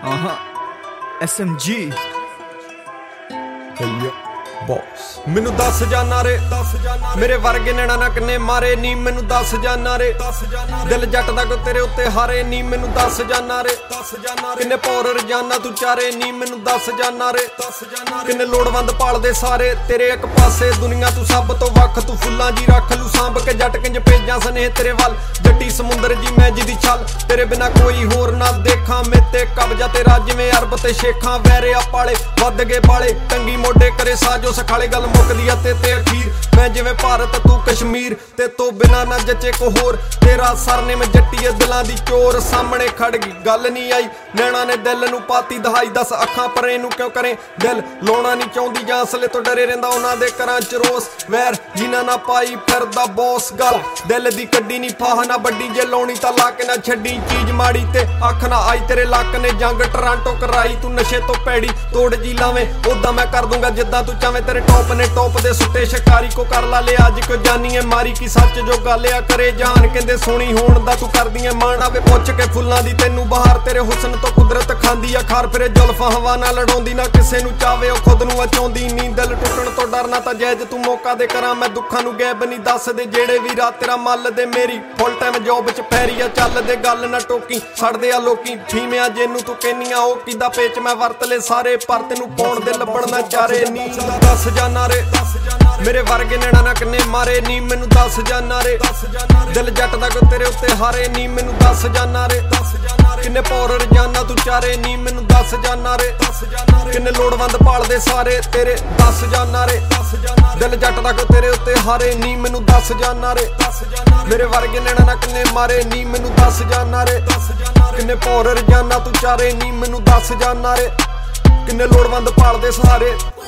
SMG boss ਮੈਨੂੰ ਦੱਸ ਜਾਨਾ ਰੇ ਮੇਰੇ ਵਰਗੇ ਨੈਣਾ ਨਾ ਕਿੰਨੇ ਮਾਰੇ ਨੀ ਮੈਨੂੰ ਦੱਸ ਜਾਨਾ ਰੇ ਦਿਲ ਜੱਟ ਦਾ ਕੋ ਤੇਰੇ ਉੱਤੇ ਹਾਰੇ ਨੀ ਮੈਨੂੰ ਦੱਸ ਜਾਨਾ ਰੇ ਕਿੰਨੇ ਪੌਰ ਰਜਾਨਾ ਤੂੰ ਚਾਰੇ ਨੀ ਮੈਨੂੰ ਦੱਸ ਜਾਨਾ ਰੇ ਕਿੰਨੇ ਲੋੜਵੰਦ ਪਾਲਦੇ ਸਾਰੇ ਤੇਰੇ ਇੱਕ ਪਾਸੇ ਦੁਨੀਆ ਤੂੰ ਸਭ ਤੋਂ ਵੱਖ ਤੂੰ ਫੁੱਲਾਂ ਜੀ ਰੱਖ ਲੂ ਸਾਂਭ ਕੇ ਜੱਟ ਕਿੰਜ ਭੇਜਾਂ ਸਨੇਹ ਤੇਰੇ ਵੱਲ ਜੱਟੀ ਸਮੁੰਦਰ ਜੀ ਮੈਂ ਜਿਹਦੀ ਛਲ ਤੇਰੇ ਬਿਨਾ ਕੋਈ ਹੋਰ ਨਾ ਦੇਖਾਂ ਮੇਤੇ ਕਬਜ਼ਾ ਤੇਰਾ ਜਿਵੇਂ ਅਰਬ ਤੇ ਸ਼ੇਖਾਂ ਵੈਰੇ ਆ ਪਾਲੇ ਵੱਧ ਗਏ ਬਾਲੇ ਟੰਗੀ ਮੋਢੇ ਕਰੇ ਸਾਜੋ ਸਖਾਲੇ ਗੱਲ ਮੁੱਕਦੀ ਆ ਤੇ ਅਖੀਰ ਮੈਂ ਜਿਵੇਂ ਭਾਰਤ ਤੂੰ ਕਸ਼ਮੀਰ ਤੇ ਤੋਂ ਬਿਨਾ ਨਾ ਜੱਚੇ ਕੋ ਹੋਰ ਤੇਰਾ ਸਰਨੇਮ ਜੱਟੀਏ ਦਿਲਾਂ ਦੀ ਚੋਰ ਸਾਹਮਣੇ ਖੜ ਗਈ ਗੱਲ ਨਹੀਂ ਆਈ ਨੈਣਾ ਨੇ ਦਿਲ ਨੂੰ ਪਾਤੀ ਦਹਾਈ ਦੱਸ ਅੱਖਾਂ ਪਰੇ ਨੂੰ ਕਿਉਂ ਕਰੇ ਦਿਲ ਲਾਉਣਾ ਨਹੀਂ ਚਾਹੁੰਦੀ ਜਾਂ ਅਸਲੇ ਤੋਂ ਡਰੇ ਰਹਿੰਦਾ ਉਹਨਾਂ ਦੇ ਘਰਾਂ ਚ ਰੋਸ ਵੈਰ ਜਿਨ੍ਹਾਂ ਨਾ ਪਾਈ ਫਿਰਦਾ ਬੌਸ ਗੱਲ ਦਿਲ ਦੀ ਕੱਢੀ ਨਹੀਂ ਫਾਹ ਨਾ ਵੱਡੀ ਜੇ ਲਾਉਣੀ ਤਾਂ ਲਾ ਕੇ ਨਾ ਛੱਡੀ ਚੀਜ਼ ਮਾੜੀ ਤੇ ਅੱਖ ਨਾ ਆਈ ਤੇਰੇ ਲੱਕ ਨੇ ਜੰਗ ਟਰਾਂਟੋ ਕਰਾਈ ਤੂੰ ਨਸ਼ੇ ਤੋਂ ਪੈੜੀ ਤੋੜ ਜੀ ਲਾਵੇਂ ਉਦਾਂ ਮੈਂ ਕਰ ਦੂੰਗਾ ਜਿੱਦਾਂ ਤੂੰ ਚਾਵੇਂ ਤੇਰੇ ਟੌਪ ਨੇ ਟੌਪ ਦੇ ਸੁੱਤੇ ਸ਼ਿਕਾਰੀ ਕੋ ਕਰ ਲਾ ਲਿਆ ਅੱਜ ਕੋ ਜਾਨੀ ਐ ਮਾਰੀ ਕੀ ਸੱਚ ਜੋ ਗੱਲ ਆ ਕਰੇ ਜਾਨ ਕਹਿੰਦੇ ਸੋਹਣੀ ਹੋਣ ਦਾ ਤੂੰ ਕਰਦੀ ਐ ਮਾਣ ਆਵੇ ਪੁੱਛ ਕੇ ਫੁੱਲਾਂ ਦੀ ਤੈਨੂੰ ਬਹਾਰ ਤੇਰੇ ਹੁਸਨ ਤੋਂ ਕੁਦਰਤ ਖਾਂਦੀ ਆ ਖਾਰ ਫਿਰੇ ਜ਼ੁਲਫਾਂ ਹਵਾ ਨਾਲ ਲੜਾਉਂਦੀ ਨਾ ਕਿਸੇ ਨੂੰ ਚਾਵੇ ਉਹ ਖੁਦ ਨੂੰ ਚਾਹੁੰਦੀ ਨੀ ਦਿਲ ਟੁੱਟਣ ਤੋਂ ਡਰਨਾ ਤਾਂ ਜਾਇਜ਼ ਤੂੰ ਮੌਕਾ ਦੇ ਕਰਾਂ ਮੈਂ ਦੁੱਖਾਂ ਨੂੰ ਗੈਬ ਨਹੀਂ ਦੱਸਦੇ ਜਿਹੜੇ ਵੀ ਰਾਤ ਤੇਰਾ ਮੱਲ ਦੇ ਮੇਰੀ ਫੁੱਲ ਟਾਈਮ ਜੌਬ ਚ ਪੈਰੀ ਆ ਚੱਲਦੇ ਗੱਲ ਨਾ ਟੋਕੀ ਛੱਡਦੇ ਆ ਲੋਕੀ ਫੀਮਿਆਂ ਜਿਹਨੂੰ ਤੂੰ ਕਹਿੰਨੀ ਆ ਉਹ ਕਿਦਾ ਪੇਚ ਮੈਂ ਵਰਤ ਲੈ ਸਾਰੇ ਪਰ ਤੈਨੂੰ ਪਾਉਣ ਦੇ ਲੱਭਣ ਨਾ ਚਾਰੇ ਨੀ ਦੱਸ ਜਾਨਾ ਰੇ ਮੇਰੇ ਵਰਗੇ ਨੈਣਾ ਨਾ ਕਿੰਨੇ ਮਾਰੇ ਨੀ ਮੈਨੂੰ ਦੱਸ ਜਾਨਾ ਰੇ ਦਿਲ ਜੱਟ ਦਾ ਕੋ ਤੇਰੇ ਉੱਤੇ ਹਾਰੇ ਨੀ ਮੈਨੂੰ ਦੱਸ ਜਾਨਾ ਰੇ ਕਿੰਨੇ ਪੌਰ ਰਜਾਨਾ ਤੂੰ ਚਾਰੇ ਨੀ ਮੈਨੂੰ ਦੱਸ ਜਾਨਾ ਰੇ ਕਿੰਨੇ ਲੋੜਵੰਦ ਪਾਲਦੇ ਸਾਰੇ ਤੇਰੇ ਦੱਸ ਜਾਨਾ ਰੇ ਦਿਲ ਜੱਟ ਦਾ ਕੋ ਤੇਰੇ ਉੱਤੇ ਹਾਰੇ ਨੀ ਮੈਨੂੰ ਦੱਸ ਜਾਨਾ ਰੇ ਮੇਰੇ ਵਰਗੇ ਨੈਣਾ ਨਾ ਕਿੰਨੇ ਮਾਰੇ ਨੀ ਮੈਨੂੰ ਦੱਸ ਜਾਨਾ ਰੇ ਕਿੰਨੇ ਪੌਰ ਰਜਾਨਾ ਤੂੰ ਚਾਰੇ ਨੀ ਮੈਨੂੰ ਦੱਸ ਜਾਨਾ ਰੇ ਕਿੰਨੇ ਲੋੜਵੰਦ ਪਾਲਦੇ ਸਾਰੇ